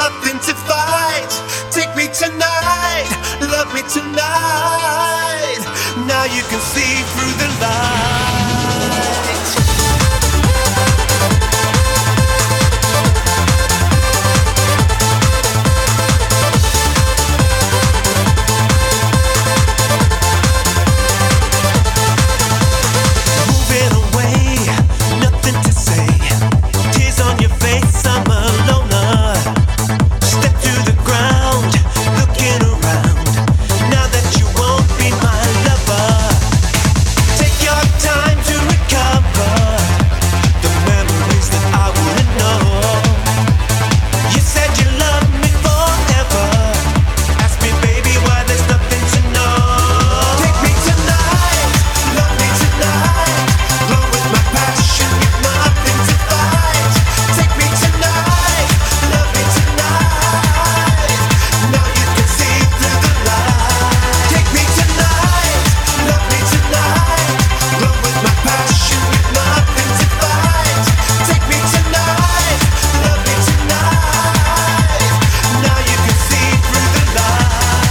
nothing to fight. Take me tonight, love me tonight. Now you can see through the light. Moving away, nothing to say. Tears on your face, I'm a loner. Step to the ground, looking around. Now that you won't be my lover, take your time to recover the memories that I wouldn't know. You said you loved me forever. Ask me, baby, why there's nothing to know. Take me tonight, love me tonight. Glow with my passion, you've nothing to fight. Take me tonight, love me tonight. Now you can see through the light. Take me tonight, love me tonight. Glow with my passion, you've nothing to fight. Take me tonight, love me tonight. Now you can see through the light.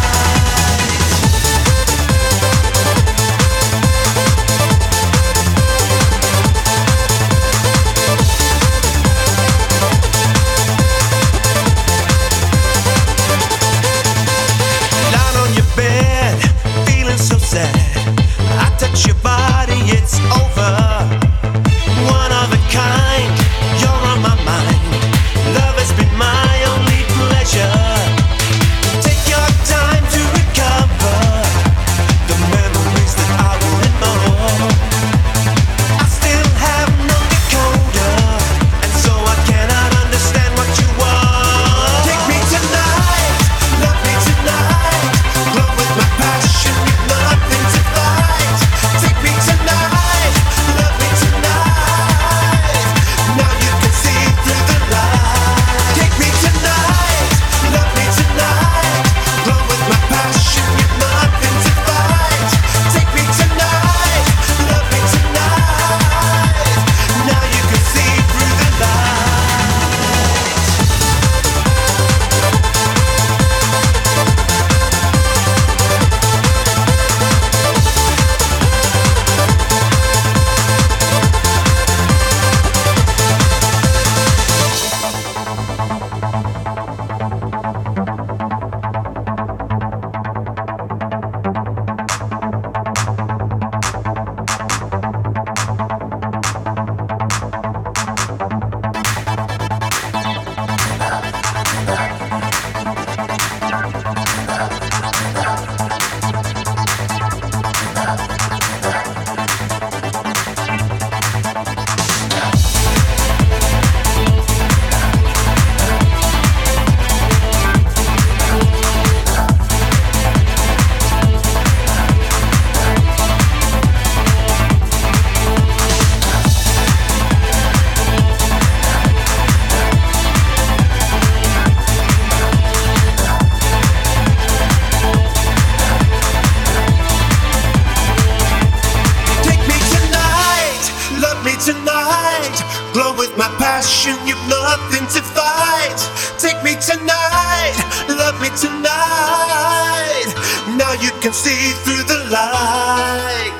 Lying on your bed, feeling so sad. I touch your body, it's over. One of a kind, you're on my mind. Love has been my only pleasure. Take your time to recover the memories that I wouldn't know. I still have no decoder, and so I cannot understand what you want. Take me tonight, love me tonight. Glow with my passion, you've nothing to fight. Take me tonight, love me tonight. Now you can see through the light. Take me tonight, love me tonight. Glow with my passion, you've nothing to fight. Take me tonight, love me tonight. Now you can see through the light. Take me tonight, love me tonight. Glow with my passion, you've nothing to fight. Take me tonight, love me tonight. Now you can see through the light.